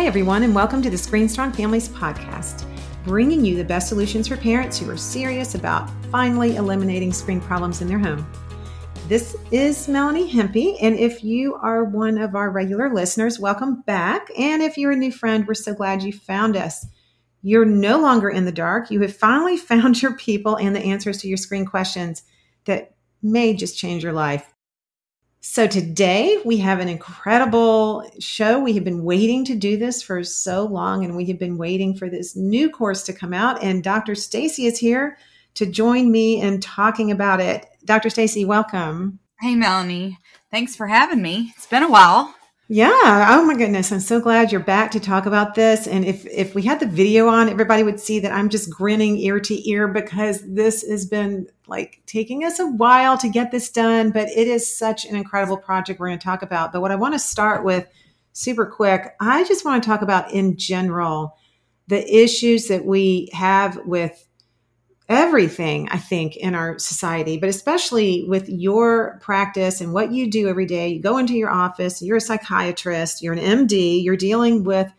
everyone, and welcome to the Screen Strong Families podcast, bringing you the best solutions for parents who are serious about finally eliminating screen problems in their home. This is Melanie Hempy, and if you are one of our regular listeners, welcome back. And if you're a new friend, we're so glad you found us. You're no longer in the dark. You have finally found your people and the answers to your screen questions that may just change your life. So today we have an incredible show. We have been waiting to do this for so long, and we have been waiting for this new course to come out. And Dr. Stacy is here to join me in talking about it. Dr. Stacy, welcome. Hey, Melanie. Thanks for having me. It's been a while. Yeah. Oh my goodness. I'm so glad you're back to talk about this. And if we had the video on, everybody would see that I'm just grinning ear to ear because this has been like taking us a while to get this done, but it is such an incredible project we're going to talk about. But what I want to start with super quick, I just want to talk about in general, the issues that we have with everything, I think, in our society, but especially with your practice and what you do every day. You go into your office, you're a psychiatrist, you're an MD, you're dealing with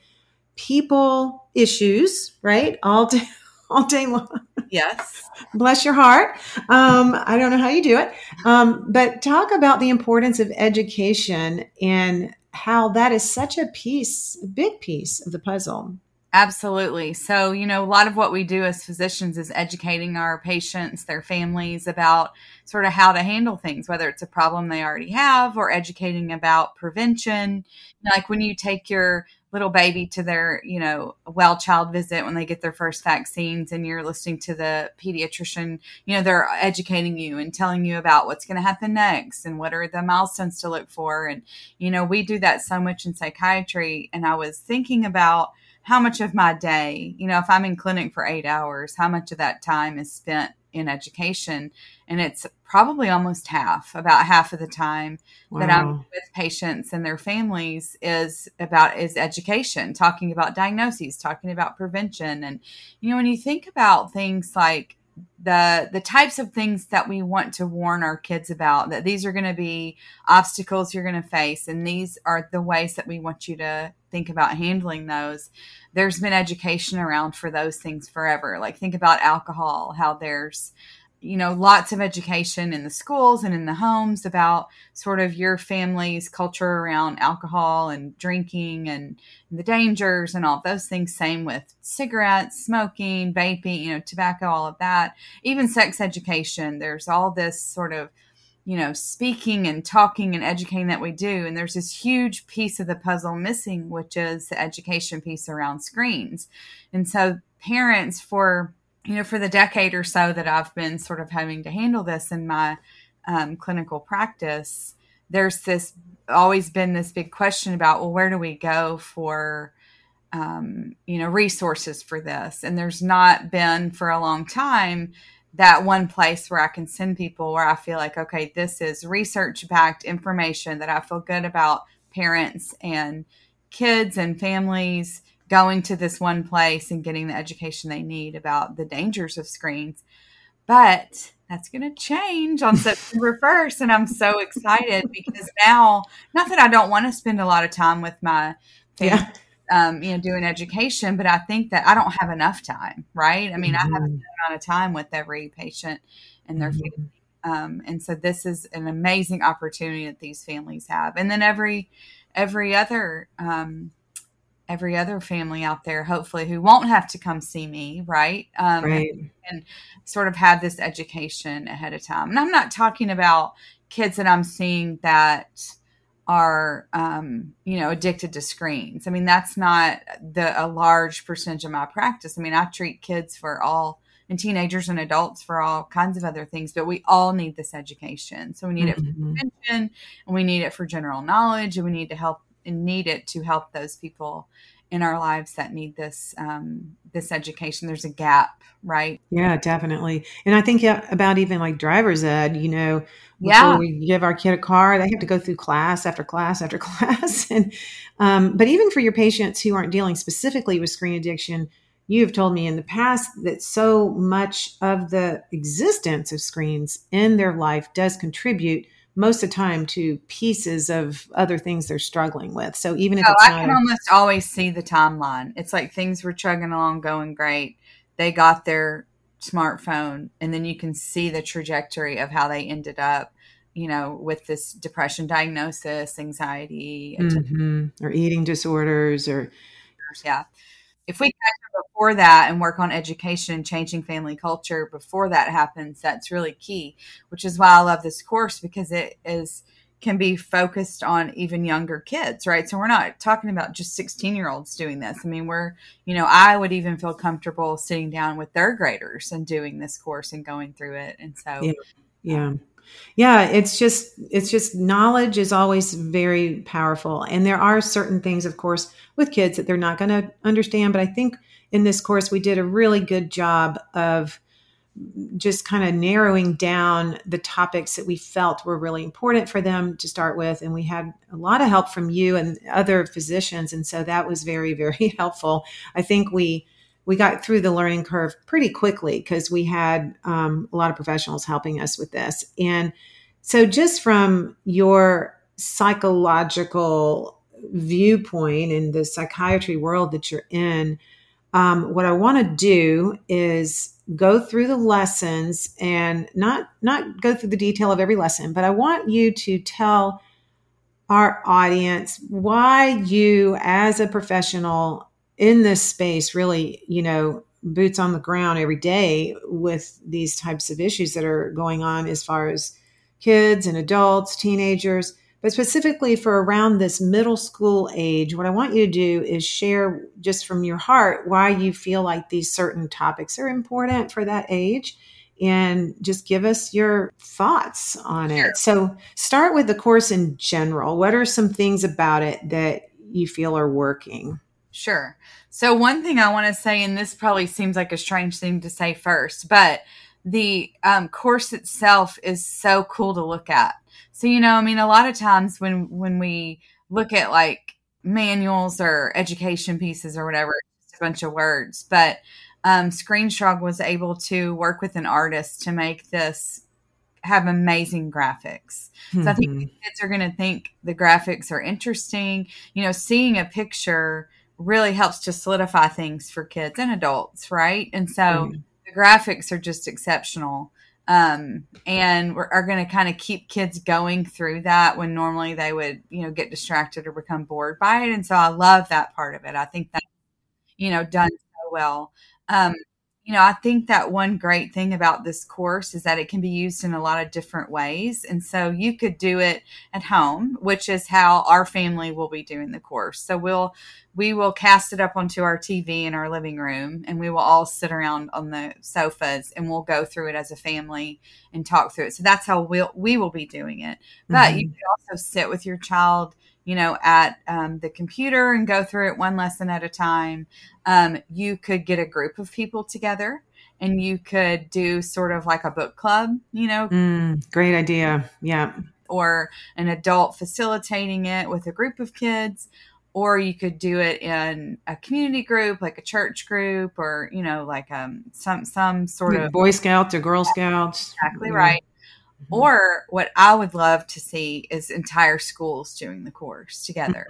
people issues, right? All day long. Yes. Bless your heart. I don't know how you do it. But talk about the importance of education and how that is such a big piece of the puzzle. Absolutely. So, a lot of what we do as physicians is educating our patients, their families about sort of how to handle things, whether it's a problem they already have or educating about prevention. Like when you take your little baby to their, well child visit when they get their first vaccines and you're listening to the pediatrician, they're educating you and telling you about what's going to happen next and what are the milestones to look for. And, we do that so much in psychiatry. And I was thinking about how much of my day, if I'm in clinic for 8 hours, how much of that time is spent in education? And it's probably almost about half of the time that I'm with patients and their families is education, talking about diagnoses, talking about prevention. And, when you think about things like the types of things that we want to warn our kids about, that these are going to be obstacles you're going to face, and these are the ways that we want you to think about handling those. There's been education around for those things forever. Like think about alcohol, how there's, lots of education in the schools and in the homes about sort of your family's culture around alcohol and drinking and the dangers and all those things. Same with cigarettes, smoking, vaping, tobacco, all of that. Even sex education. There's all this sort of, speaking and talking and educating that we do. And there's this huge piece of the puzzle missing, which is the education piece around screens. And so parents for the decade or so that I've been sort of having to handle this in my clinical practice, there's always been this big question about, well, where do we go for, resources for this? And there's not been for a long time that one place where I can send people where I feel like, okay, this is research-backed information that I feel good about parents and kids and families going to this one place and getting the education they need about the dangers of screens. But that's going to change on September 1st. And I'm so excited because now, not that I don't want to spend a lot of time with my family, doing education, but I think that I don't have enough time, right? I mean, I have a good amount of time with every patient and their family. And so this is an amazing opportunity that these families have. And then every other family out there, hopefully, who won't have to come see me, right? And sort of have this education ahead of time. And I'm not talking about kids that I'm seeing that are, addicted to screens. I mean, that's not a large percentage of my practice. I mean, I treat kids and teenagers and adults for all kinds of other things, but we all need this education. So we need it for prevention, and we need it for general knowledge, and we need it to help those people in our lives that need this education. There's a gap, right? Yeah, definitely. And I think about even like driver's ed, before we give our kid a car, they have to go through class after class after class. And but even for your patients who aren't dealing specifically with screen addiction, you have told me in the past that so much of the existence of screens in their life does contribute, most of the time to pieces of other things they're struggling with. So even if Oh, it's I not can almost always see the timeline. It's like things were chugging along, going great. They got their smartphone, and then you can see the trajectory of how they ended up, with this depression diagnosis, anxiety, or eating disorders or yeah. If we catch them before that and work on education and changing family culture before that happens, that's really key, which is why I love this course, because can be focused on even younger kids, right? So we're not talking about just 16-year-olds doing this. I mean, I would even feel comfortable sitting down with third graders and doing this course and going through it. And so, yeah, it's just knowledge is always very powerful. And there are certain things, of course, with kids that they're not going to understand. But I think in this course, we did a really good job of just kind of narrowing down the topics that we felt were really important for them to start with. And we had a lot of help from you and other physicians. And so that was very, very helpful. I think we got through the learning curve pretty quickly because we had a lot of professionals helping us with this. And so just from your psychological viewpoint in the psychiatry world that you're in, what I want to do is go through the lessons and not go through the detail of every lesson, but I want you to tell our audience why you, as a professional in this space, really, boots on the ground every day with these types of issues that are going on as far as kids and adults, teenagers, but specifically for around this middle school age, what I want you to do is share just from your heart why you feel like these certain topics are important for that age, and just give us your thoughts on it. So start with the course in general. What are some things about it that you feel are working? Sure. So one thing I want to say, and this probably seems like a strange thing to say first, but the course itself is so cool to look at. So, a lot of times when we look at like manuals or education pieces or whatever, it's just a bunch of words, but ScreenStrong was able to work with an artist to make this have amazing graphics. So I think kids are going to think the graphics are interesting. Seeing a picture really helps to solidify things for kids and adults, right? And so the graphics are just exceptional. And are going to kind of keep kids going through that when normally they would, get distracted or become bored by it. And so I love that part of it. I think that, done so well. I think that one great thing about this course is that it can be used in a lot of different ways. And so you could do it at home, which is how our family will be doing the course. So we will cast it up onto our TV in our living room, and we will all sit around on the sofas and we'll go through it as a family and talk through it. So that's how we will be doing it. But you could also sit with your child, at the computer and go through it one lesson at a time. You could get a group of people together and you could do sort of like a book club, Great idea. Yeah. Or an adult facilitating it with a group of kids. Or you could do it in a community group, like a church group, or, like some sort of Boy Scouts or Girl Scouts. Exactly right. Or what I would love to see is entire schools doing the course together.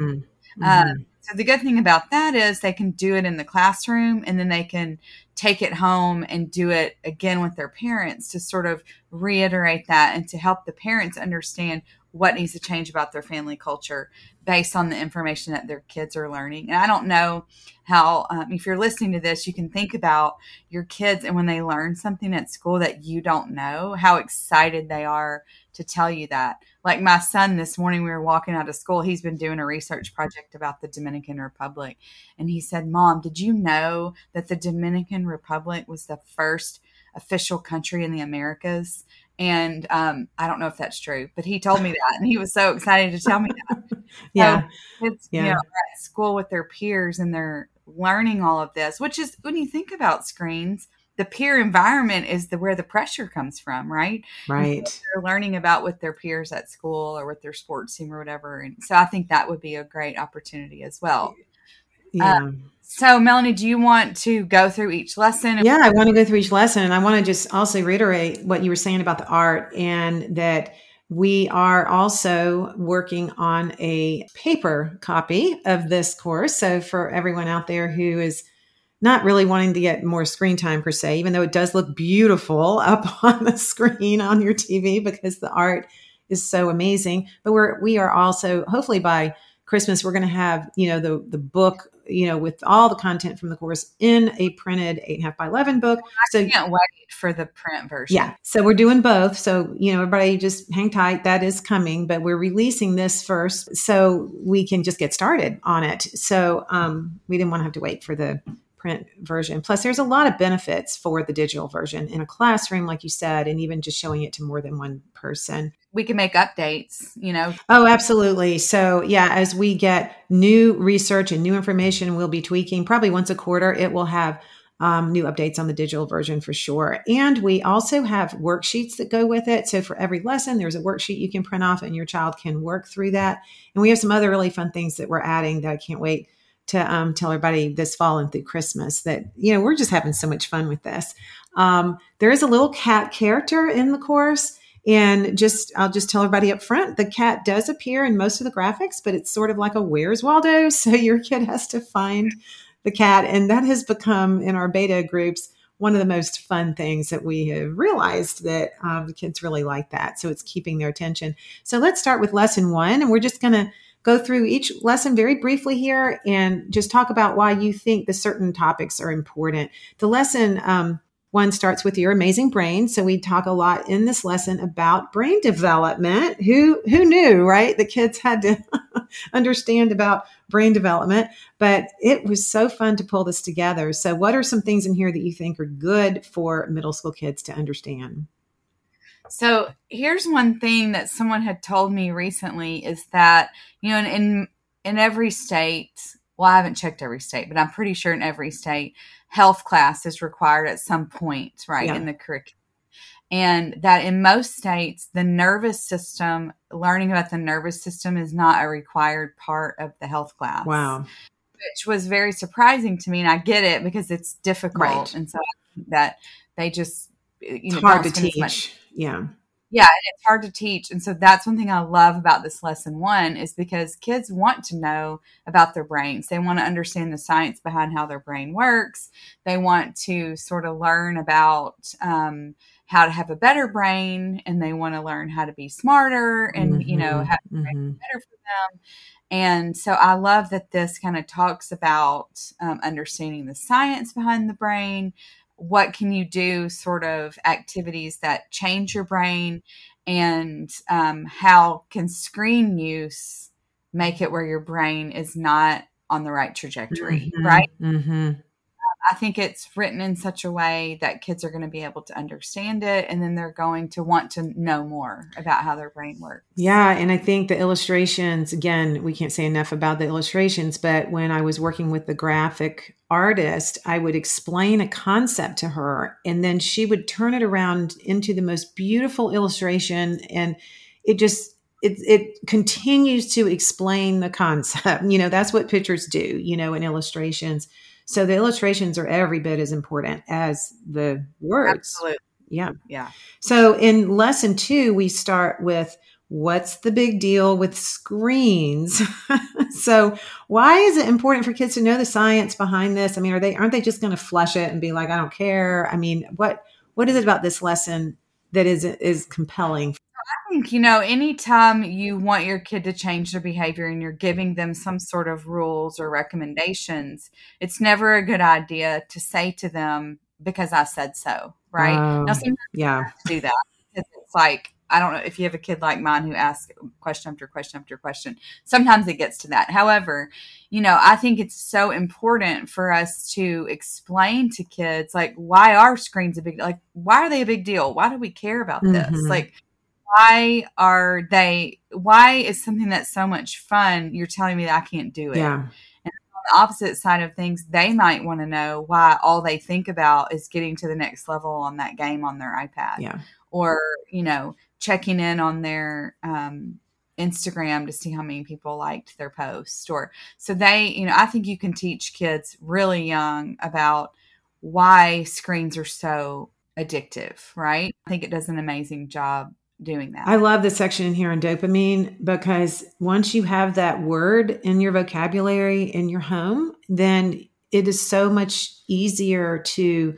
So the good thing about that is they can do it in the classroom, and then they can take it home and do it again with their parents to sort of reiterate that and to help the parents understand what needs to change about their family culture based on the information that their kids are learning. And I don't know how, if you're listening to this, you can think about your kids and when they learn something at school that you don't know, how excited they are to tell you that. Like my son this morning, we were walking out of school. He's been doing a research project about the Dominican Republic. And he said, "Mom, did you know that the Dominican Republic was the first official country in the Americas?" And I don't know if that's true, but he told me that, and he was so excited to tell me that. Yeah. So kids, are at school with their peers, and they're learning all of this, which is, when you think about screens, the peer environment is where the pressure comes from, right? Right. So they're learning about with their peers at school or with their sports team or whatever. And so I think that would be a great opportunity as well. Yeah. So Melanie, do you want to go through each lesson? Yeah, I want to go through each lesson. And I want to just also reiterate what you were saying about the art, and that We are also working on a paper copy of this course. So for everyone out there who is not really wanting to get more screen time per se, even though it does look beautiful up on the screen on your TV because the art is so amazing. But we are also, hopefully by Christmas, we're going to have, the book, with all the content from the course in a printed 8.5 by 11 book. I can't wait for the print version. Yeah. So we're doing both. So, everybody just hang tight. That is coming, but we're releasing this first so we can just get started on it. So we didn't want to have to wait for the print version. Plus, there's a lot of benefits for the digital version in a classroom, like you said, and even just showing it to more than one person. We can make updates, Oh, absolutely. So yeah, as we get new research and new information, we'll be tweaking probably once a quarter. It will have new updates on the digital version for sure. And we also have worksheets that go with it. So for every lesson, there's a worksheet you can print off and your child can work through that. And we have some other really fun things that we're adding that I can't wait to tell everybody this fall and through Christmas that, we're just having so much fun with this. There is a little cat character in the course. And I'll just tell everybody up front, the cat does appear in most of the graphics, but it's sort of like a Where's Waldo. So your kid has to find the cat. And that has become, in our beta groups, one of the most fun things that we have realized that the kids really like that. So it's keeping their attention. So let's start with lesson 1. And we're just going to go through each lesson very briefly here and just talk about why you think the certain topics are important. The lesson 1 starts with your amazing brain. So we talk a lot in this lesson about brain development. Who knew, right? The kids had to understand about brain development, but it was so fun to pull this together. So what are some things in here that you think are good for middle school kids to understand? So here's one thing that someone had told me recently is that, in every state, well, I haven't checked every state, but I'm pretty sure in every state, health class is required at some point, right, in the curriculum. And that in most states, the nervous system, learning about the nervous system is not a required part of the health class. Wow. Which was very surprising to me. And I get it because it's difficult. Right. And so I think that they just, it's hard to teach. Yeah. Yeah, and it's hard to teach. And so that's one thing I love about this lesson 1 is because kids want to know about their brains. They want to understand the science behind how their brain works. They want to sort of learn about how to have a better brain, and they want to learn how to be smarter and, have the brain better for them. And so I love that this kind of talks about understanding the science behind the brain. What can you do, sort of activities that change your brain, and how can screen use make it where your brain is not on the right trajectory, right? Mm-hmm. I think it's written in such a way that kids are going to be able to understand it, and then they're going to want to know more about how their brain works. Yeah, and I think the illustrations, again, we can't say enough about the illustrations, but when I was working with the graphic artist, I would explain a concept to her, and then she would turn it around into the most beautiful illustration, and it continues to explain the concept. That's what pictures do, in illustrations. So the illustrations are every bit as important as the words. Absolutely. Yeah. Yeah. So in lesson 2, we start with what's the big deal with screens? So why is it important for kids to know the science behind this? I mean, aren't they just going to flush it and be like, I don't care? I mean, what is it about this lesson that is compelling? I think, anytime you want your kid to change their behavior and you're giving them some sort of rules or recommendations, it's never a good idea to say to them, because I said so, right? Now, sometimes you have to do that. Because it's like, I don't know if you have a kid like mine who asks question after question after question. Sometimes it gets to that. However, I think it's so important for us to explain to kids, like, why are screens a big deal? Like, why are they a big deal? Why do we care about this? Like, why is something that's so much fun, you're telling me that I can't do it? Yeah. And on the opposite side of things, they might want to know why all they think about is getting to the next level on that game on their iPad. Yeah. Or, checking in on their Instagram to see how many people liked their post. Or so I think you can teach kids really young about why screens are so addictive, right? I think it does an amazing job doing that. I love the section in here on dopamine, because once you have that word in your vocabulary in your home, then it is so much easier to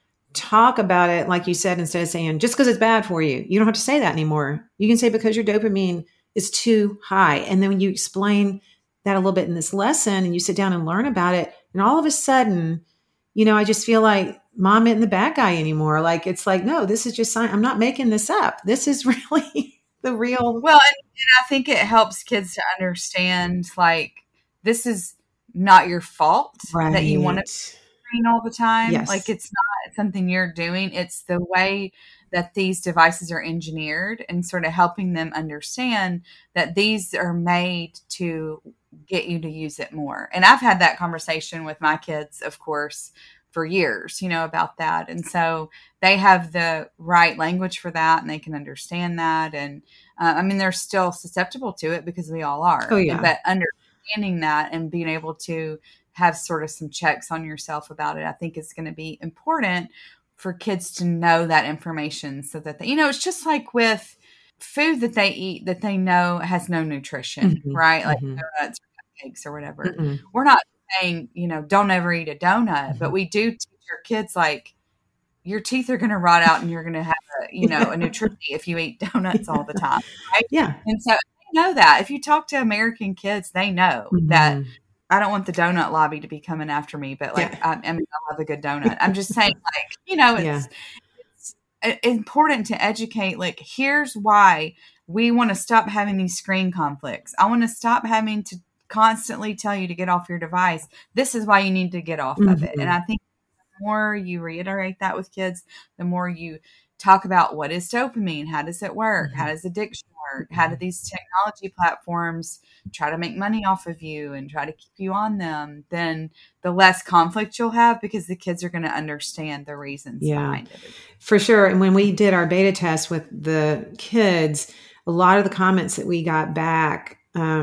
talk about it. Like you said, instead of saying just because it's bad for you, you don't have to say that anymore. You can say because your dopamine is too high. And then when you explain that a little bit in this lesson and you sit down and learn about it, and all of a sudden, I just feel like mom isn't the bad guy anymore. Like, it's like, no, this is just science. I'm not making this up. This is really the real. Well, and I think it helps kids to understand, like, this is not your fault that you want to screen all the time. Yes. Like, it's not something you're doing. It's the way that these devices are engineered, and sort of helping them understand that these are made to get you to use it more. And I've had that conversation with my kids, of course, for years, about that. And so they have the right language for that, and they can understand that. And they're still susceptible to it, because we all are. Oh, yeah. But understanding that and being able to have sort of some checks on yourself about it, I think is going to be important for kids to know that information, so that they, it's just like with food that they eat that they know has no nutrition, right? Like donuts or cupcakes or whatever. We're not saying, don't ever eat a donut, but we do teach our kids, like, your teeth are going to rot out and you're going to have a nutrition if you eat donuts all the time, right? Yeah. And so they know that. If you talk to American kids, they know that. I don't want the donut lobby to be coming after me, but I love a good donut. I'm just saying, like, it's important to educate, like, here's why we want to stop having these screen conflicts. I want to stop having to constantly tell you to get off your device. This is why you need to get off of it. And I think the more you reiterate that with kids, the more you talk about what is dopamine, how does it work, how does addiction work, how do these technology platforms try to make money off of you and try to keep you on them, then the less conflict you'll have, because the kids are going to understand the reasons behind it. For sure. And when we did our beta test with the kids, a lot of the comments that we got back,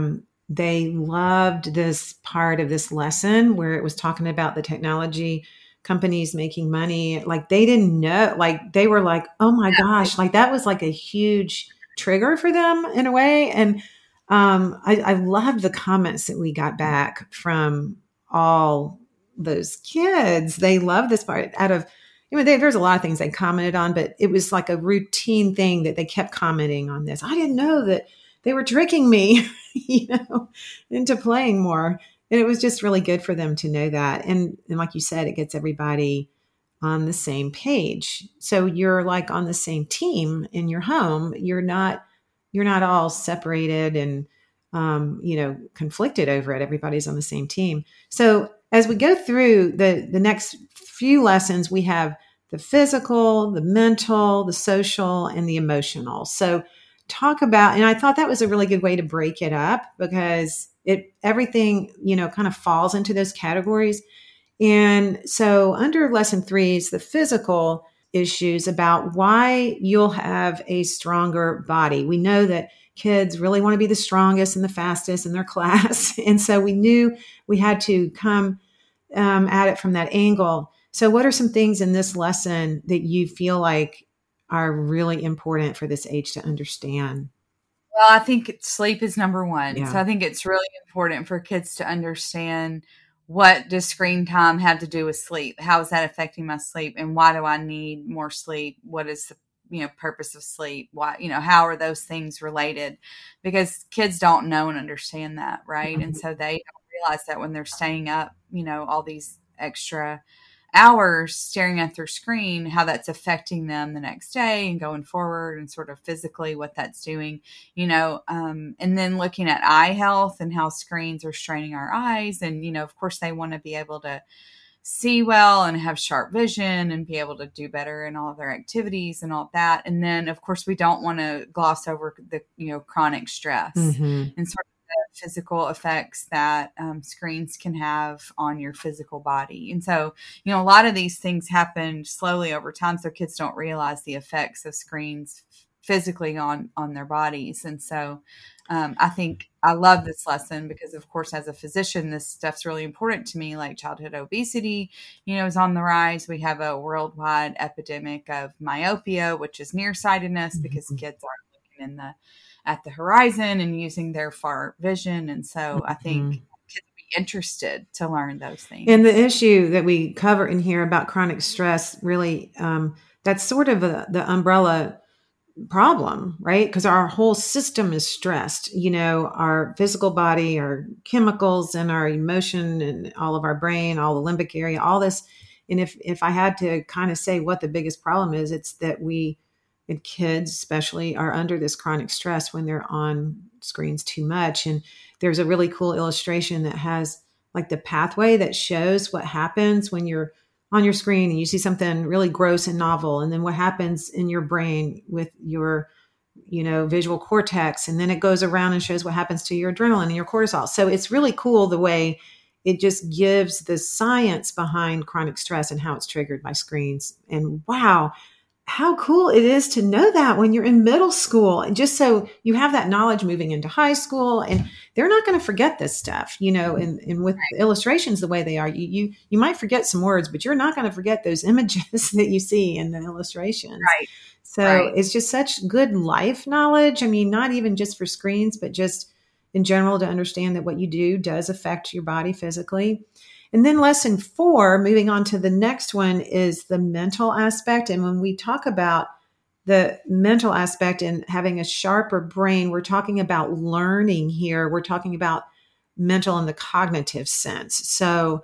they loved this part of this lesson where it was talking about the technology companies making money. Like, they didn't know, like, they were like, oh my gosh, like, that was like a huge trigger for them in a way. And I loved the comments that we got back from all those kids. They love this part out of, there's a lot of things they commented on, but it was like a routine thing that they kept commenting on this. I didn't know that they were tricking me, into playing more. And it was just really good for them to know that. And like you said, it gets everybody on the same page. So you're like on the same team in your home. You're not all separated and, conflicted over it. Everybody's on the same team. So as we go through the next few lessons, we have the physical, the mental, the social, and the emotional. So talk about, and I thought that was a really good way to break it up, because everything, kind of falls into those categories. And so under lesson 3 is the physical issues about why you'll have a stronger body. We know that kids really want to be the strongest and the fastest in their class. And so we knew we had to come at it from that angle. So what are some things in this lesson that you feel like are really important for this age to understand? Well, I think sleep is number one. Yeah. So I think it's really important for kids to understand, what does screen time have to do with sleep? How is that affecting my sleep? And why do I need more sleep? What is the purpose of sleep? Why, how are those things related? Because kids don't know and understand that, right? And so they don't realize that when they're staying up, all these extra hours staring at their screen, how that's affecting them the next day and going forward, and sort of physically what that's doing, and then looking at eye health and how screens are straining our eyes. And, of course they want to be able to see well and have sharp vision and be able to do better in all of their activities and all of that. And then of course we don't want to gloss over the, chronic stress and sort of the physical effects that screens can have on your physical body. And so, a lot of these things happen slowly over time, so kids don't realize the effects of screens physically on their bodies. And so I think I love this lesson because, of course, as a physician, this stuff's really important to me. Like childhood obesity, is on the rise. We have a worldwide epidemic of myopia, which is nearsightedness because kids aren't in at the horizon and using their far vision. And so I think kids would be interested to learn those things. And the issue that we cover in here about chronic stress, really, that's sort of the umbrella problem, right? Because our whole system is stressed, our physical body, our chemicals and our emotion and all of our brain, all the limbic area, all this. And if I had to kind of say what the biggest problem is, it's that and kids especially, are under this chronic stress when they're on screens too much. And there's a really cool illustration that has like the pathway that shows what happens when you're on your screen and you see something really gross and novel, and then what happens in your brain with your, visual cortex. And then it goes around and shows what happens to your adrenaline and your cortisol. So it's really cool the way it just gives the science behind chronic stress and how it's triggered by screens. And wow, how cool it is to know that when you're in middle school, and just so you have that knowledge moving into high school, and they're not going to forget this stuff, and with illustrations the way they are, you might forget some words, but you're not going to forget those images that you see in the illustrations. Right. So It's just such good life knowledge. I mean, not even just for screens, but just in general to understand that what you do does affect your body physically. And then lesson 4, moving on to the next one, is the mental aspect. And when we talk about the mental aspect and having a sharper brain, we're talking about learning here. We're talking about mental in the cognitive sense. So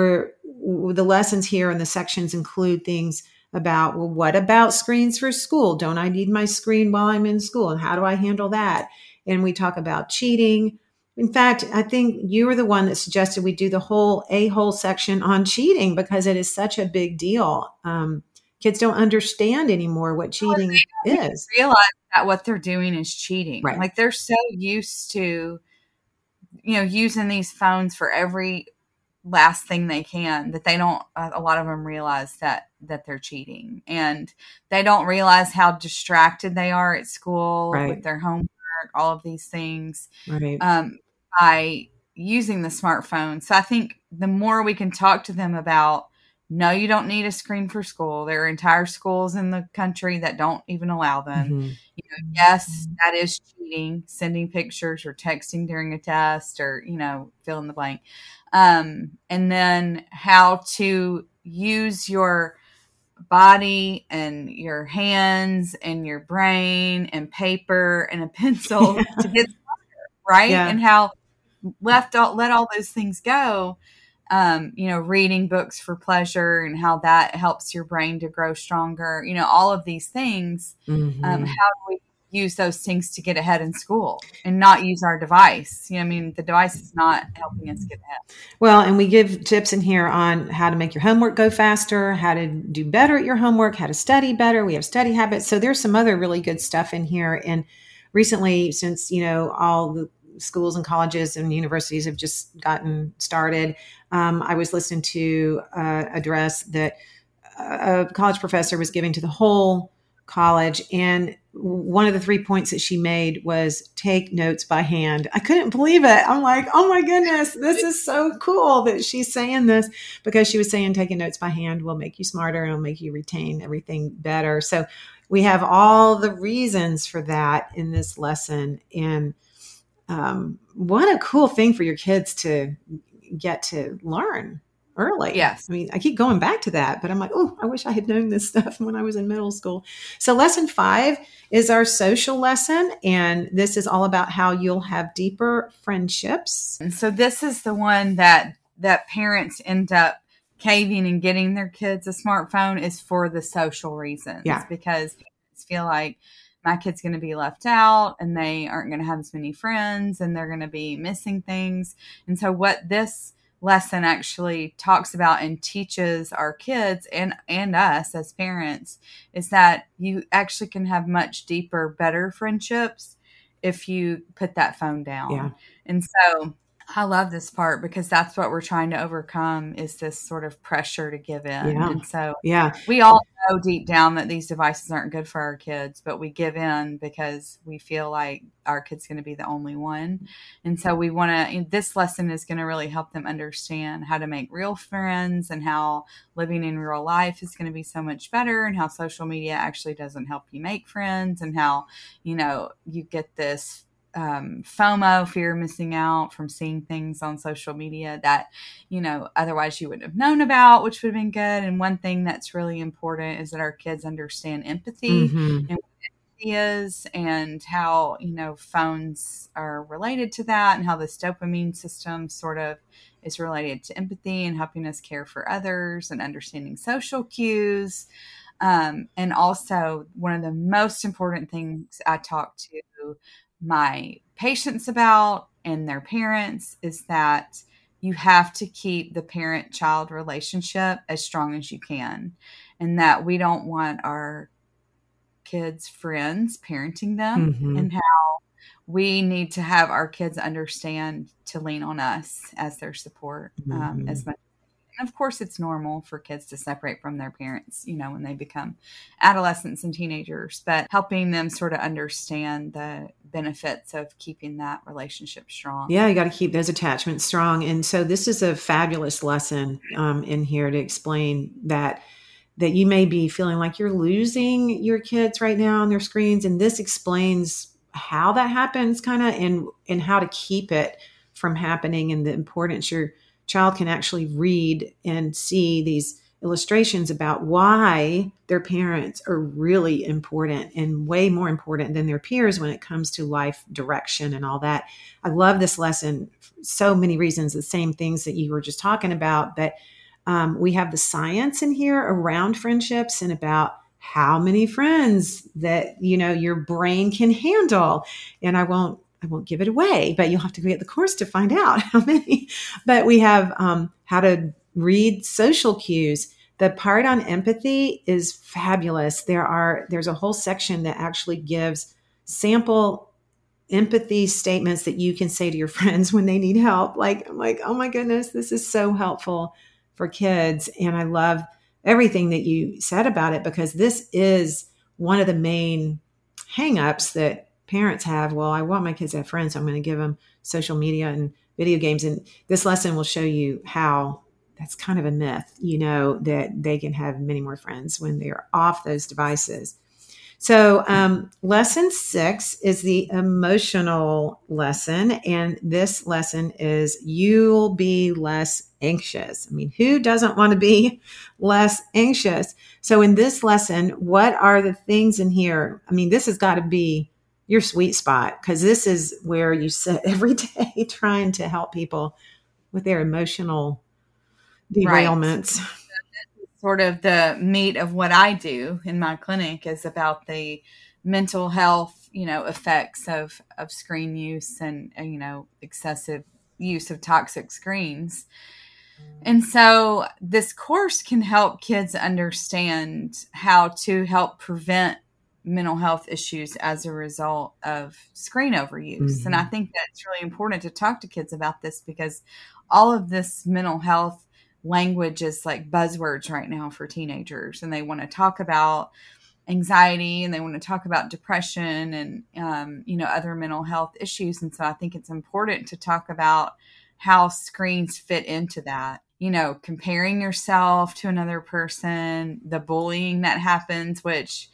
the lessons here in the sections include things about, well, what about screens for school? Don't I need my screen while I'm in school? And how do I handle that? And we talk about cheating. In fact, I think you were the one that suggested we do the whole section on cheating, because it is such a big deal. Kids don't understand anymore what cheating is. They realize that what they're doing is cheating. Right. Like they're so used to, using these phones for every last thing they can that they don't, a lot of them realize that they're cheating, and they don't realize how distracted they are at school with their homework, all of these things. Right. By using the smartphone. So I think the more we can talk to them about, no, you don't need a screen for school. There are entire schools in the country that don't even allow them. Mm-hmm. Yes, that is cheating, sending pictures or texting during a test, or, fill in the blank. And then how to use your body and your hands and your brain and paper and a pencil to get smarter, right? Yeah. And how let all those things go. Reading books for pleasure and how that helps your brain to grow stronger. All of these things. Mm-hmm. How do we use those things to get ahead in school and not use our device? The device is not helping us get ahead. Well, and we give tips in here on how to make your homework go faster, how to do better at your homework, how to study better. We have study habits. So there's some other really good stuff in here. And recently, since, all the schools and colleges and universities have just gotten started, I was listening to an address that a college professor was giving to the whole college. And one of the 3 points that she made was take notes by hand. I couldn't believe it. I'm like, oh my goodness, this is so cool that she's saying this, because she was saying taking notes by hand will make you smarter and it'll make you retain everything better. So we have all the reasons for that in this lesson. And what a cool thing for your kids to get to learn early. Yes. I mean, I keep going back to that, but I'm like, oh, I wish I had known this stuff when I was in middle school. So lesson 5 is our social lesson. And this is all about how you'll have deeper friendships. And so this is the one that parents end up caving and getting their kids a smartphone, is for the social reasons. Yeah. Because parents feel like my kid's going to be left out and they aren't going to have as many friends and they're going to be missing things. And so what this lesson actually talks about and teaches our kids and us as parents is that you actually can have much deeper, better friendships if you put that phone down. Yeah. And so I love this part because that's what we're trying to overcome is this sort of pressure to give in. Yeah. And so Yeah. we all know deep down that these devices aren't good for our kids, but we give in because we feel like our kid's going to be the only one. And so we want to, this lesson is going to really help them understand how to make real friends and how living in real life is going to be so much better and how social media actually doesn't help you make friends and how, you get this FOMO, fear of missing out from seeing things on social media that, otherwise you wouldn't have known about, which would have been good. And one thing that's really important is that our kids understand empathy and what empathy is and how, phones are related to that and how this dopamine system sort of is related to empathy and helping us care for others and understanding social cues. And also one of the most important things I talk to my patients about and their parents is that you have to keep the parent-child relationship as strong as you can, and that we don't want our kids' friends parenting them, and how we need to have our kids understand to lean on us as their support as much. And of course, it's normal for kids to separate from their parents, when they become adolescents and teenagers, but helping them sort of understand the benefits of keeping that relationship strong. Yeah, you got to keep those attachments strong. And so this is a fabulous lesson in here to explain that you may be feeling like you're losing your kids right now on their screens. And this explains how that happens kind of and how to keep it from happening and the importance your child can actually read and see these illustrations about why their parents are really important and way more important than their peers when it comes to life direction and all that. I love this lesson for so many reasons, the same things that you were just talking about, but we have the science in here around friendships and about how many friends that, your brain can handle. And I won't give it away, but you'll have to get the course to find out how many. But we have how to read social cues. The part on empathy is fabulous. There's a whole section that actually gives sample empathy statements that you can say to your friends when they need help. I'm like, oh my goodness, this is so helpful for kids. And I love everything that you said about it because this is one of the main hangups that parents have. Well, I want my kids to have friends, so I'm going to give them social media and video games. And this lesson will show you how that's kind of a myth, that they can have many more friends when they're off those devices. So lesson 6 is the emotional lesson. And this lesson is you'll be less anxious. I mean, who doesn't want to be less anxious? So in this lesson, what are the things in here? I mean, this has got to be your sweet spot because this is where you sit every day trying to help people with their emotional derailments. Right. Sort of the meat of what I do in my clinic is about the mental health, effects of screen use and, excessive use of toxic screens. And so this course can help kids understand how to help prevent mental health issues as a result of screen overuse. Mm-hmm. And I think that's really important to talk to kids about this because all of this mental health language is like buzzwords right now for teenagers. And they want to talk about anxiety and they want to talk about depression and, other mental health issues. And so I think it's important to talk about how screens fit into that. Comparing yourself to another person, the bullying that happens, which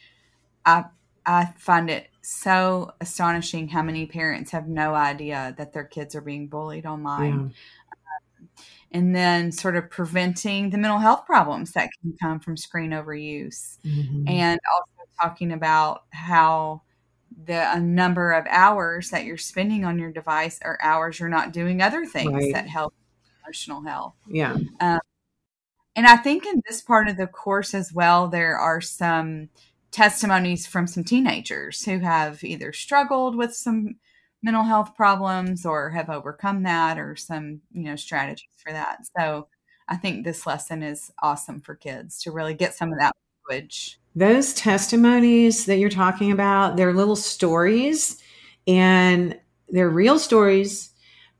I find it so astonishing how many parents have no idea that their kids are being bullied online. Yeah. And then sort of preventing the mental health problems that can come from screen overuse. Mm-hmm. And also talking about how the number of hours that you're spending on your device are hours you're not doing other things that help emotional health. Yeah. And I think in this part of the course as well, there are some testimonies from some teenagers who have either struggled with some mental health problems or have overcome that or some, strategies for that. So I think this lesson is awesome for kids to really get some of that language. Those testimonies that you're talking about, they're little stories and they're real stories,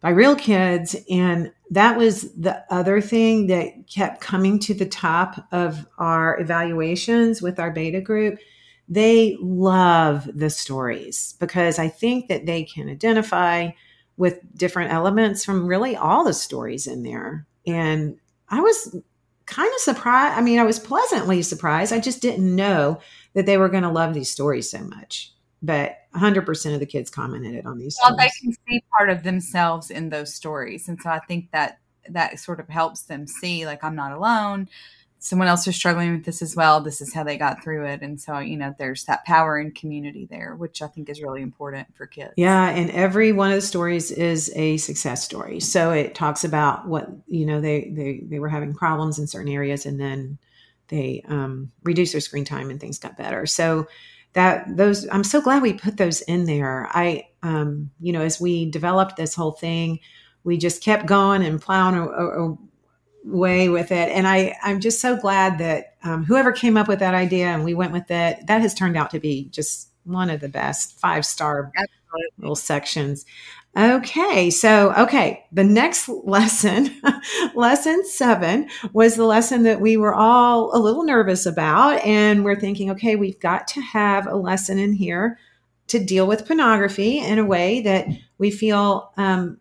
by real kids. And that was the other thing that kept coming to the top of our evaluations with our beta group. They love the stories because I think that they can identify with different elements from really all the stories in there. And I was kind of surprised. I mean, I was pleasantly surprised. I just didn't know that they were going to love these stories so much. But 100% of the kids commented on these Well, they stories. can see part of themselves in those stories. And so I think that sort of helps them see, like, I'm not alone. Someone else is struggling with this as well. This is how they got through it. And so, there's that power in community there, which I think is really important for kids. Yeah. And every one of the stories is a success story. So it talks about what, they were having problems in certain areas, and then they reduced their screen time and things got better. So I'm so glad we put those in there. As we developed this whole thing, we just kept going and plowing away with it. And I'm just so glad that whoever came up with that idea and we went with it, that has turned out to be just one of the best 5-star little sections. Okay. So, the next lesson, lesson 7, was the lesson that we were all a little nervous about. And we're thinking, okay, we've got to have a lesson in here to deal with pornography in a way that we feel,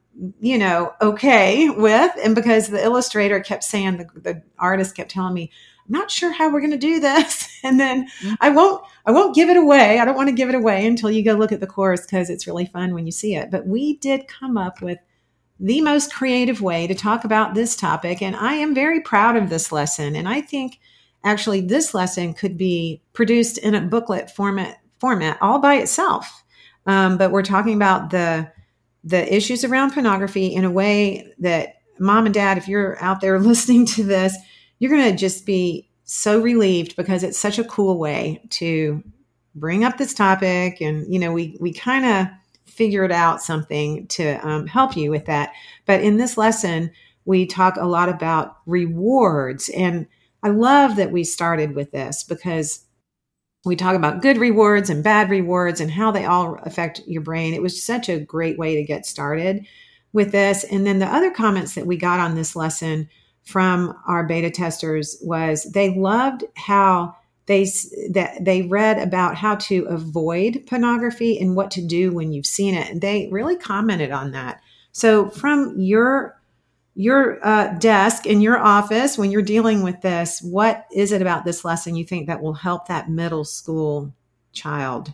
okay with. And because the illustrator kept saying, the artist kept telling me, I'm not sure how we're going to do this. And then I won't give it away. I don't want to give it away until you go look at the course, because it's really fun when you see it. But we did come up with the most creative way to talk about this topic. And I am very proud of this lesson. And I think actually this lesson could be produced in a booklet format all by itself. But we're talking about the issues around pornography in a way that mom and dad, if you're out there listening to this, you're going to just be so relieved, because it's such a cool way to bring up this topic. And, we kind of figured out something to help you with that. But in this lesson, we talk a lot about rewards. And I love that we started with this, because we talk about good rewards and bad rewards and how they all affect your brain. It was such a great way to get started with this. And then the other comments that we got on this lesson from our beta testers was they loved how they read about how to avoid pornography and what to do when you've seen it. And they really commented on that. So from your desk in your office, when you're dealing with this, what is it about this lesson you think that will help that middle school child?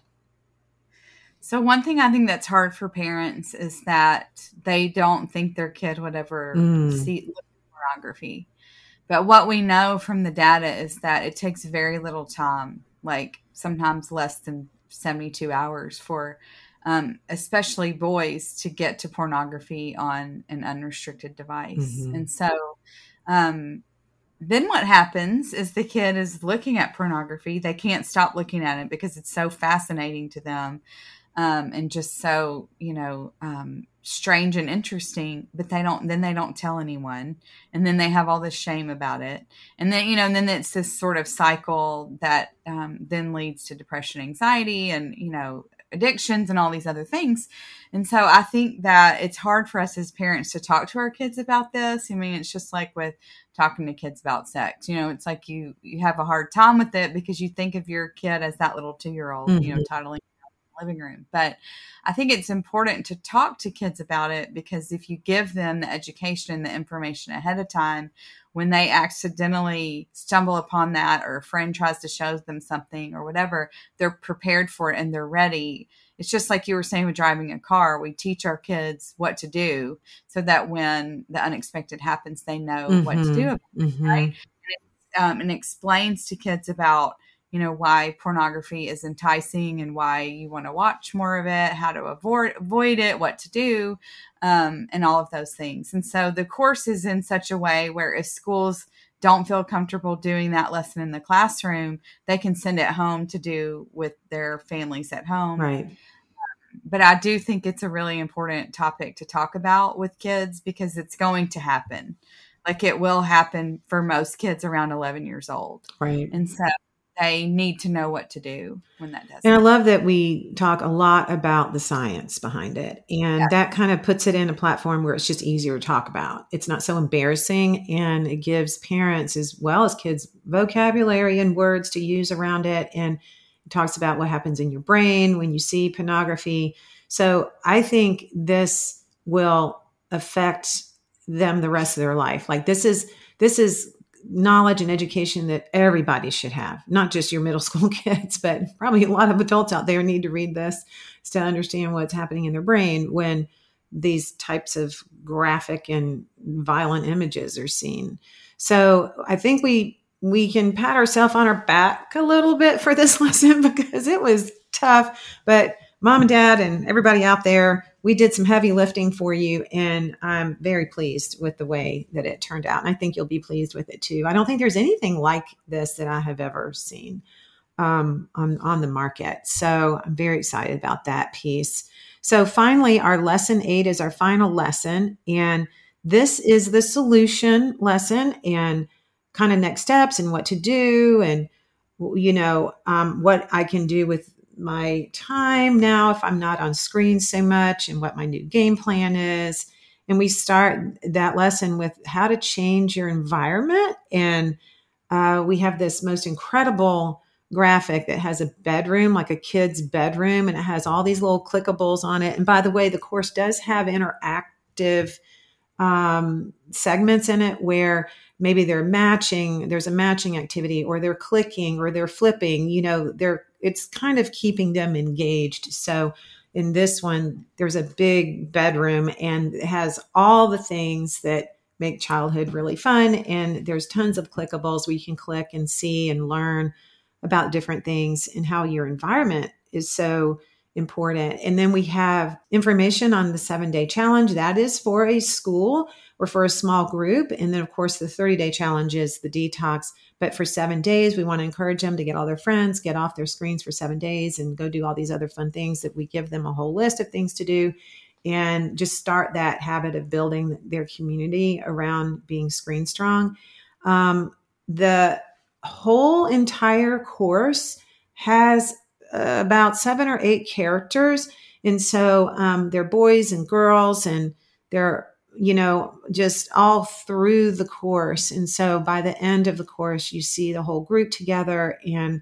So one thing I think that's hard for parents is that they don't think their kid would ever see pornography. But what we know from the data is that it takes very little time, like sometimes less than 72 hours for especially boys to get to pornography on an unrestricted device. Mm-hmm. And so then what happens is the kid is looking at pornography. They can't stop looking at it because it's so fascinating to them. And just so, strange and interesting, but they don't tell anyone. And then they have all this shame about it. And then, and then it's this sort of cycle that then leads to depression, anxiety, and, addictions and all these other things. And so I think that it's hard for us as parents to talk to our kids about this. I mean, it's just like with talking to kids about sex, it's like you have a hard time with it because you think of your kid as that little 2-year-old, mm-hmm. Toddling living room. But I think it's important to talk to kids about it, because if you give them the education and the information ahead of time, when they accidentally stumble upon that, or a friend tries to show them something or whatever, they're prepared for it and they're ready. It's just like you were saying with driving a car. We teach our kids what to do so that when the unexpected happens, they know mm-hmm. what to do about it, mm-hmm. right? And it explains to kids about why pornography is enticing and why you want to watch more of it, how to avoid it, what to do, and all of those things. And so the course is in such a way where if schools don't feel comfortable doing that lesson in the classroom, they can send it home to do with their families at home. Right. But I do think it's a really important topic to talk about with kids, because it's going to happen. Like, it will happen for most kids around 11 years old. Right. And so they need to know what to do when that does And I happen. love that we talk a lot about the science behind it. And that kind of puts it in a platform where it's just easier to talk about. It's not so embarrassing, and it gives parents as well as kids vocabulary and words to use around it. And it talks about what happens in your brain when you see pornography. So I think this will affect them the rest of their life. Like this is knowledge and education that everybody should have, not just your middle school kids, but probably a lot of adults out there need to read this to understand what's happening in their brain when these types of graphic and violent images are seen. So I think we can pat ourselves on our back a little bit for this lesson because it was tough, but Mom and Dad and everybody out there, we did some heavy lifting for you, and I'm very pleased with the way that it turned out. And I think you'll be pleased with it too. I don't think there's anything like this that I have ever seen on the market. So I'm very excited about that piece. So finally, our lesson 8 is our final lesson. And this is the solution lesson and kind of next steps and what to do and, what I can do with my time now if I'm not on screen so much and what my new game plan is. And we start that lesson with how to change your environment. And we have this most incredible graphic that has a bedroom, like a kid's bedroom, and it has all these little clickables on it. And by the way, the course does have interactive segments in it where maybe there's a matching activity, or they're clicking, or they're flipping, it's kind of keeping them engaged. So in this one, there's a big bedroom and it has all the things that make childhood really fun. And there's tons of clickables where you can click and see and learn about different things and how your environment is so important. And then we have information on the 7-day challenge. That is for a school or for a small group. And then, of course, the 30-day challenge is the detox. But for 7 days, we want to encourage them to get all their friends, get off their screens for 7 days and go do all these other fun things that we give them a whole list of things to do and just start that habit of building their community around being screen strong. The whole entire course has about 7 or 8 characters. And so they're boys and girls, and they're, just all through the course. And so by the end of the course, you see the whole group together. And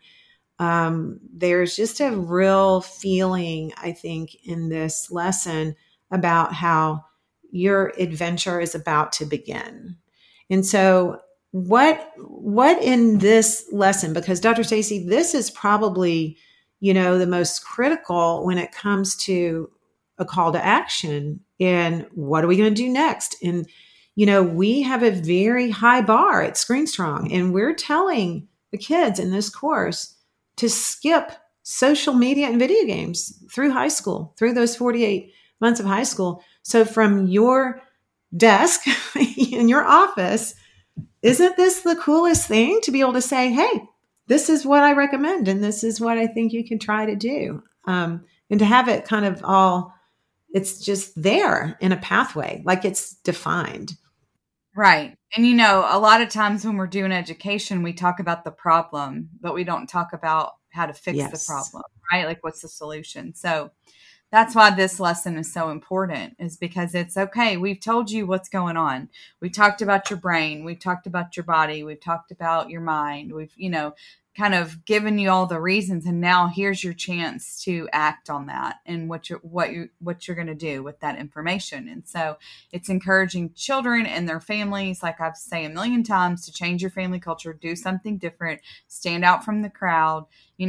there's just a real feeling, I think, in this lesson about how your adventure is about to begin. And so what in this lesson, because Dr. Stacy, this is probably, the most critical when it comes to a call to action and what are we going to do next? And, we have a very high bar at Screen Strong, and we're telling the kids in this course to skip social media and video games through high school, through those 48 months of high school. So from your desk in your office, isn't this the coolest thing to be able to say, hey, this is what I recommend, and this is what I think you can try to do. And to have it kind of all, it's just there in a pathway, like it's defined. Right. And, a lot of times when we're doing education, we talk about the problem, but we don't talk about how to fix the problem, right? Like what's the solution? So that's why this lesson is so important, is because it's okay. We've told you what's going on. We talked about your brain. We've talked about your body. We've talked about your mind. We've, kind of given you all the reasons. And now here's your chance to act on that and what you're going to do with that information. And so it's encouraging children and their families, like I've said a million times, to change your family culture, do something different, stand out from the crowd,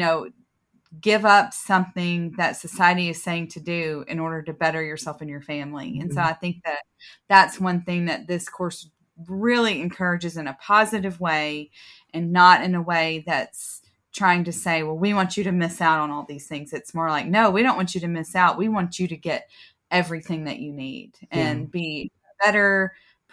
give up something that society is saying to do in order to better yourself and your family. And so I think that that's one thing that this course really encourages in a positive way, and not in a way that's trying to say, well, we want you to miss out on all these things. It's more like, no, we don't want you to miss out. We want you to get everything that you need and be a better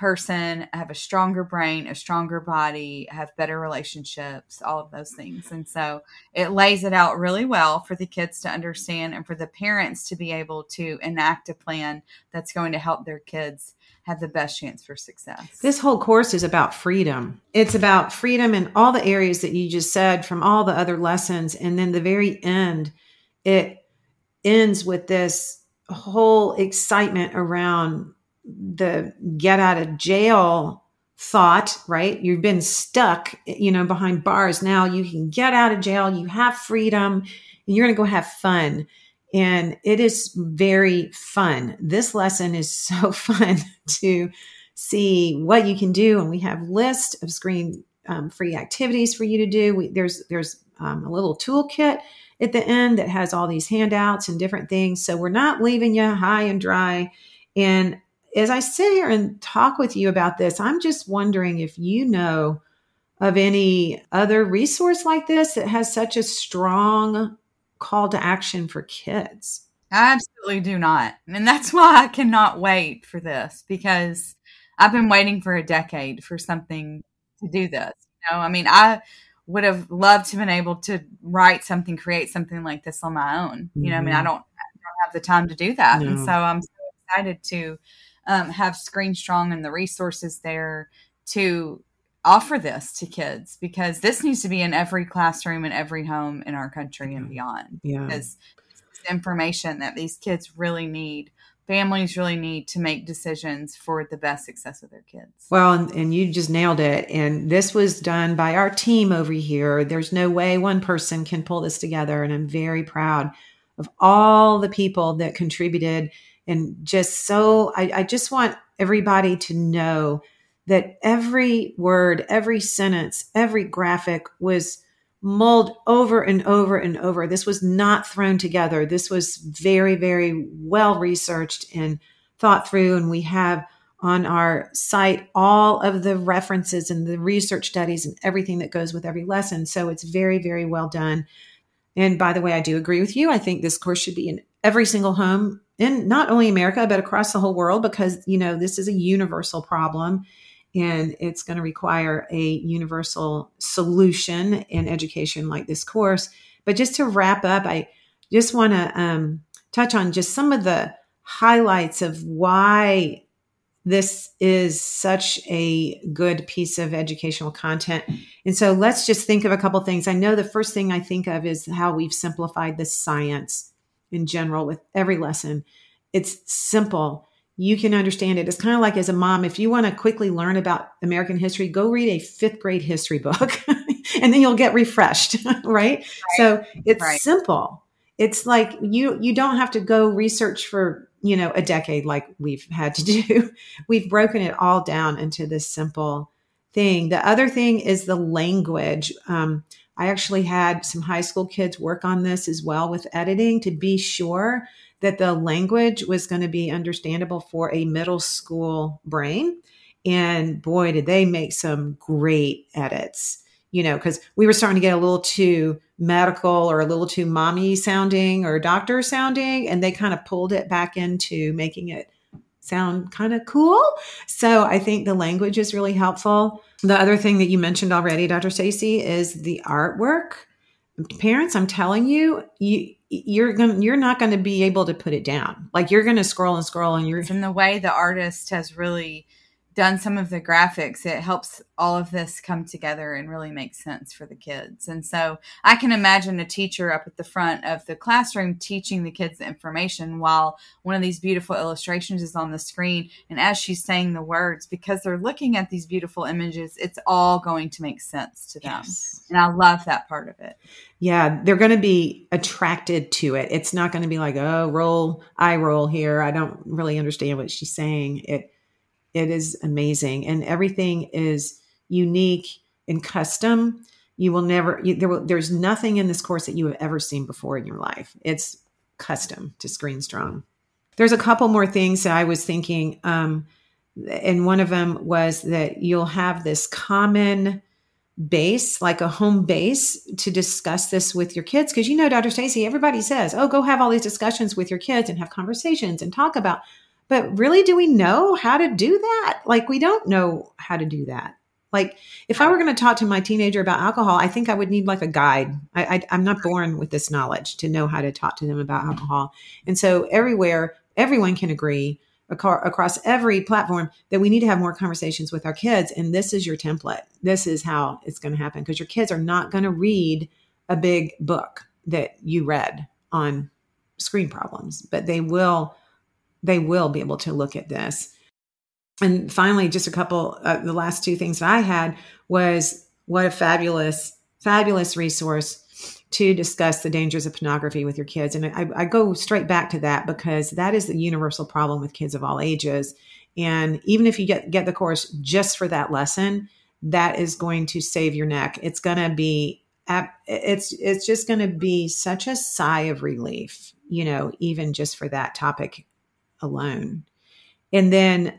person have a stronger brain, a stronger body, have better relationships, all of those things. And so it lays it out really well for the kids to understand and for the parents to be able to enact a plan that's going to help their kids have the best chance for success. This whole course is about freedom. It's about freedom in all the areas that you just said from all the other lessons. And then the very end, it ends with this whole excitement around the get out of jail thought, right? You've been stuck, behind bars. Now you can get out of jail. You have freedom and you're going to go have fun. And it is very fun. This lesson is so fun to see what you can do. And we have lists of screen free activities for you to do. There's a little toolkit at the end that has all these handouts and different things. So we're not leaving you high and dry. And as I sit here and talk with you about this, I'm just wondering if you know of any other resource like this that has such a strong call to action for kids. I absolutely do not. And that's why I cannot wait for this, because I've been waiting for a decade for something to do this. I would have loved to have been able to create something like this on my own. Mm-hmm. I don't have the time to do that. No. And so I'm so excited to have Screen Strong and the resources there to offer this to kids, because this needs to be in every classroom and every home in our country and beyond. Yeah. Because it's information that these kids really need, families really need to make decisions for the best success of their kids. Well, and you just nailed it. And this was done by our team over here. There's no way one person can pull this together. And I'm very proud of all the people that contributed. And I just want everybody to know that every word, every sentence, every graphic was mulled over and over and over. This was not thrown together. This was very, very well researched and thought through. And we have on our site all of the references and the research studies and everything that goes with every lesson. So it's very, very well done. And by the way, I do agree with you. I think this course should be in every single home in not only America, but across the whole world, because, this is a universal problem. And it's going to require a universal solution in education like this course. But just to wrap up, I just want to touch on just some of the highlights of why this is such a good piece of educational content. And so let's just think of a couple things. I know the first thing I think of is how we've simplified the science in general with every lesson. It's simple. You can understand it. It's kind of like, as a mom, if you want to quickly learn about American history, go read a 5th grade history book and then you'll get refreshed, right? So it's simple. It's like you don't have to go research for, a decade like we've had to do. We've broken it all down into this simple thing. The other thing is the language. I actually had some high school kids work on this as well with editing to be sure that the language was going to be understandable for a middle school brain. And boy, did they make some great edits, because we were starting to get a little too medical or a little too mommy sounding or doctor sounding. And they kind of pulled it back into making it sound kind of cool. So I think the language is really helpful. The other thing that you mentioned already, Dr. Stacy, is the artwork. Parents, I'm telling you, you're not going to be able to put it down. Like, you're going to scroll and scroll, and in the way the artist has really done some of the graphics, it helps all of this come together and really make sense for the kids. And so I can imagine a teacher up at the front of the classroom teaching the kids the information while one of these beautiful illustrations is on the screen. And as she's saying the words, because they're looking at these beautiful images, it's all going to make sense to them. Yes. And I love that part of it. Yeah, they're going to be attracted to it. It's not going to be like, oh, eye roll here. I don't really understand what she's saying. It is amazing. And everything is unique and custom. There's nothing in this course that you have ever seen before in your life. It's custom to Screen Strong. There's a couple more things that I was thinking. And one of them was that you'll have this common base, like a home base, to discuss this with your kids. Because, Dr. Stacy, everybody says, oh, go have all these discussions with your kids and have conversations and talk about But really, do we know how to do that? Like, we don't know how to do that. Like, if I were going to talk to my teenager about alcohol, I think I would need like a guide. I'm not born with this knowledge to know how to talk to them about alcohol. And so everywhere, everyone can agree across every platform that we need to have more conversations with our kids. And this is your template. This is how it's going to happen, because your kids are not going to read a big book that you read on screen problems, but they will be able to look at this. And finally, just a couple, the last two things that I had was, what a fabulous, fabulous resource to discuss the dangers of pornography with your kids. And I go straight back to that, because that is the universal problem with kids of all ages. And even if you get the course just for that lesson, that is going to save your neck. It's going to be, it's just going to be such a sigh of relief, even just for that topic alone. And then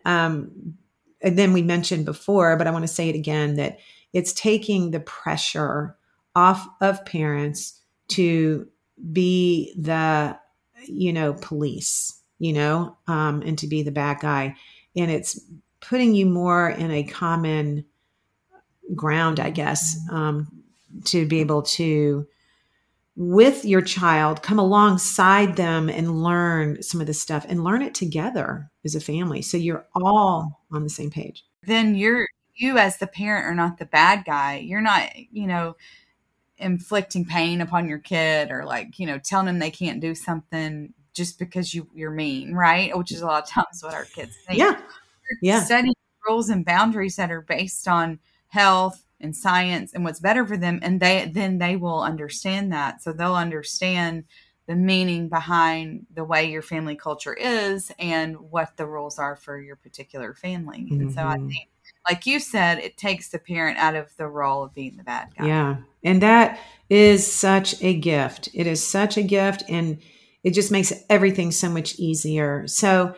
we mentioned before, but I want to say it again, that it's taking the pressure off of parents to be the, police, and to be the bad guy. And it's putting you more in a common ground, I guess, to be able to, with your child, come alongside them and learn some of this stuff and learn it together as a family. So you're all on the same page. Then you as the parent are not the bad guy. You're not, inflicting pain upon your kid, or telling them they can't do something just because you're mean, right? Which is a lot of times what our kids think. Yeah. Setting rules and boundaries that are based on health and science and what's better for them. And they will understand that. So they'll understand the meaning behind the way your family culture is and what the rules are for your particular family. Mm-hmm. And so I think, like you said, it takes the parent out of the role of being the bad guy. Yeah. And that is such a gift. It is such a gift, and it just makes everything so much easier. So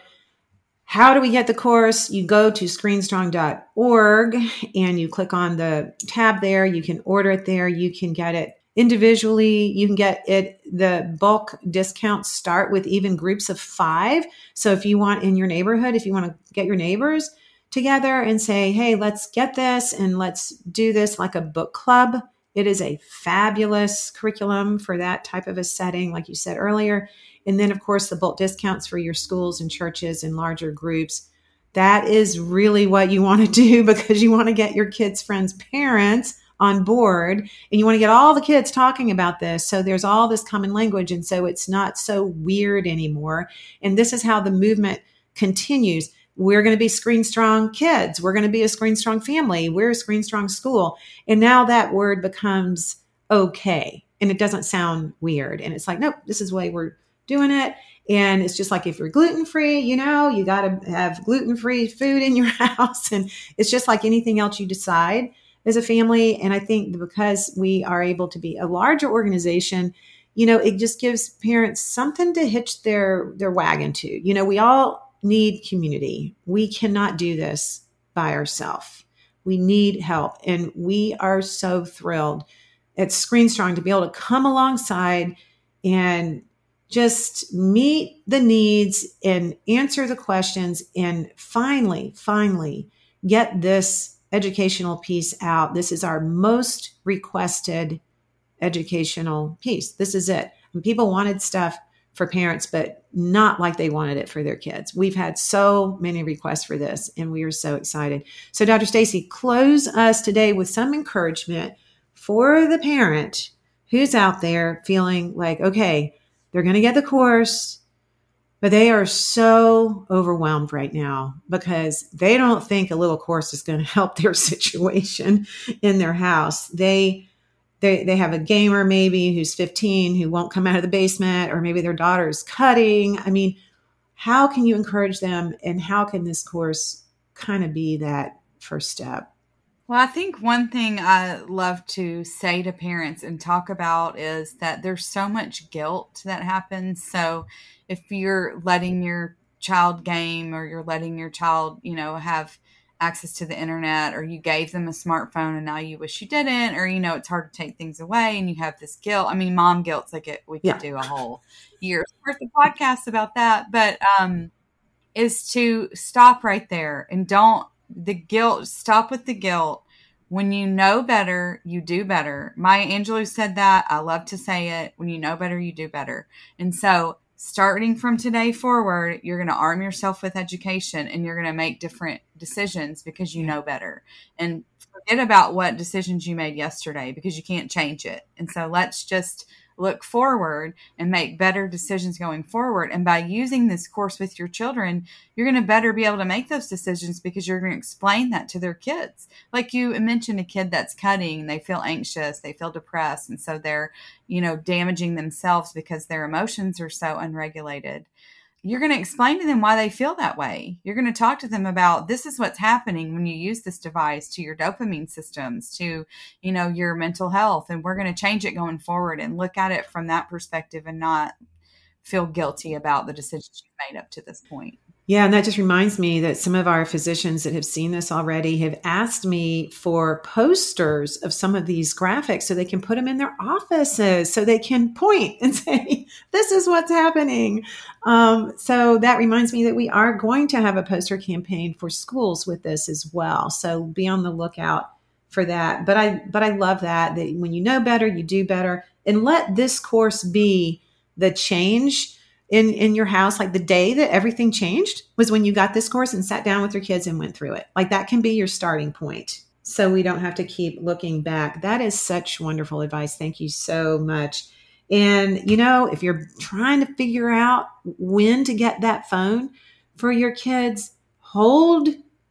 how do we get the course? You go to screenstrong.org and you click on the tab there. You can order it there. You can get it individually. You can get it. The bulk discounts start with even groups of 5. So if you want in your neighborhood, if you want to get your neighbors together and say, hey, let's get this and let's do this like a book club. It is a fabulous curriculum for that type of a setting, like you said earlier. And then, of course, the bulk discounts for your schools and churches and larger groups. That is really what you want to do, because you want to get your kids' friends' parents on board, and you want to get all the kids talking about this. So there's all this common language. And so it's not so weird anymore. And this is how the movement continues. We're going to be Screen Strong kids. We're going to be a Screen Strong family. We're a Screen Strong school. And now that word becomes okay. And it doesn't sound weird. And it's like, nope, this is the way we're doing it. And it's just like, if you're gluten-free, you got to have gluten-free food in your house. And it's just like anything else you decide as a family. And I think because we are able to be a larger organization, it just gives parents something to hitch their wagon to. We all need community. We cannot do this by ourselves. We need help. And we are so thrilled at Screen Strong to be able to come alongside and just meet the needs and answer the questions and finally get this educational piece out. This is our most requested educational piece. This is it. And people wanted stuff for parents, but not like they wanted it for their kids. We've had so many requests for this, and we are so excited. So Dr. Stacy, close us today with some encouragement for the parent who's out there feeling like, okay, they're going to get the course, but they are so overwhelmed right now because they don't think a little course is going to help their situation in their house. They have a gamer maybe who's 15 who won't come out of the basement, or maybe their daughter's cutting. I mean, how can you encourage them, and how can this course kind of be that first step? Well, I think one thing I love to say to parents and talk about is that there's so much guilt that happens. So if you're letting your child game, or you're letting your child, have access to the internet, or you gave them a smartphone and now you wish you didn't, or, it's hard to take things away and you have this guilt. I mean, mom guilt's like we could do a whole year's worth of podcast about that. But is to stop right there and stop with the guilt. When you know better, you do better. Maya Angelou said that. I love to say it. When you know better, you do better. And so starting from today forward, you're going to arm yourself with education and you're going to make different decisions because you know better. And forget about what decisions you made yesterday because you can't change it. And so let's just look forward and make better decisions going forward. And by using this course with your children, you're going to better be able to make those decisions because you're going to explain that to their kids. Like you mentioned, a kid that's cutting, they feel anxious, they feel depressed. And so they're, damaging themselves because their emotions are so unregulated. You're going to explain to them why they feel that way. You're going to talk to them about this is what's happening when you use this device to your dopamine systems, to, your mental health. And we're going to change it going forward and look at it from that perspective and not feel guilty about the decisions you've made up to this point. Yeah, and that just reminds me that some of our physicians that have seen this already have asked me for posters of some of these graphics so they can put them in their offices so they can point and say, this is what's happening. So that reminds me that we are going to have a poster campaign for schools with this as well. So be on the lookout for that. But I love that when you know better, you do better. And let this course be the change in your house. Like the day that everything changed was when you got this course and sat down with your kids and went through it. Like that can be your starting point. So we don't have to keep looking back. That is such wonderful advice. Thank you so much. And, if you're trying to figure out when to get that phone for your kids, hold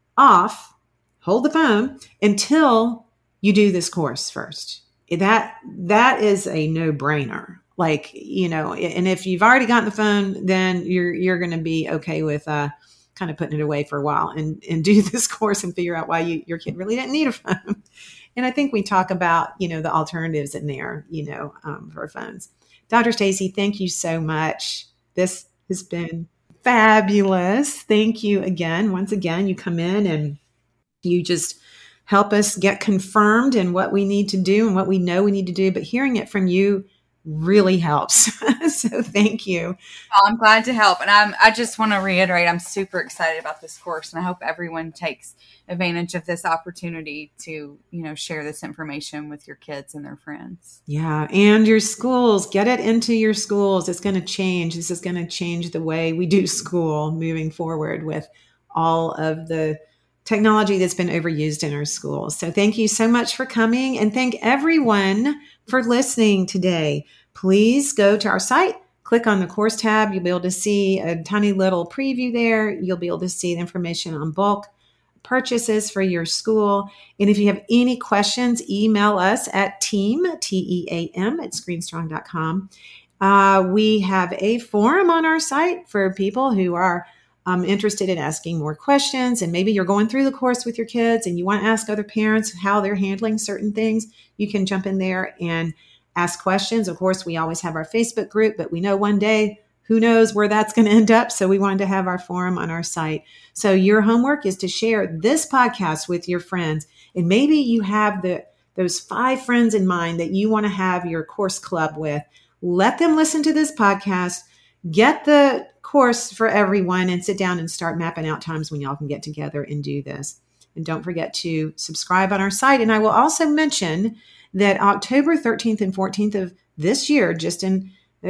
the phone until you do this course first. That is a no-brainer. Like, and if you've already gotten the phone, then you're going to be okay with kind of putting it away for a while and do this course and figure out why your kid really didn't need a phone. And I think we talk about, the alternatives in there, for phones. Dr. Stacy, thank you so much. This has been fabulous. Thank you again. Once again, you come in and you just help us get confirmed in what we need to do and what we know we need to do. But hearing it from you really helps. So thank you. Well, I'm glad to help. And I just want to reiterate, I'm super excited about this course, and I hope everyone takes advantage of this opportunity to, share this information with your kids and their friends. Yeah. And your schools, get it into your schools. It's going to change. This is going to change the way we do school moving forward with all of the technology that's been overused in our schools. So thank you so much for coming, and thank everyone for listening today. Please go to our site, click on the course tab. You'll be able to see a tiny little preview there. You'll be able to see the information on bulk purchases for your school. And if you have any questions, email us at team, T-E-A-M, at screenstrong.com. We have a forum on our site for people who are interested in asking more questions, and maybe you're going through the course with your kids and you want to ask other parents how they're handling certain things. You can jump in there and ask questions. Of course, we always have our Facebook group, but we know one day, who knows where that's going to end up. So we wanted to have our forum on our site. So your homework is to share this podcast with your friends. And maybe you have those 5 friends in mind that you want to have your course club with. Let them listen to this podcast. Get the course for everyone and sit down and start mapping out times when y'all can get together and do this. And don't forget to subscribe on our site. And I will also mention that October 13th and 14th of this year, just in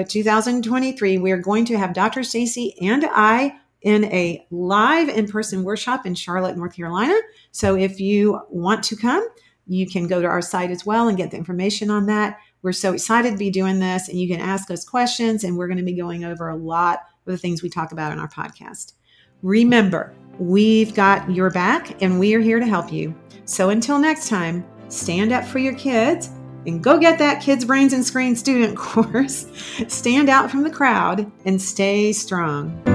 2023, we are going to have Dr. Stacy and I in a live in-person workshop in Charlotte, North Carolina. So if you want to come, you can go to our site as well and get the information on that. We're so excited to be doing this, and you can ask us questions, and we're going to be going over a lot of the things we talk about in our podcast. Remember, we've got your back, and we are here to help you. So until next time, stand up for your kids and go get that Kids, Brains, and Screen student course. Stand out from the crowd and stay strong.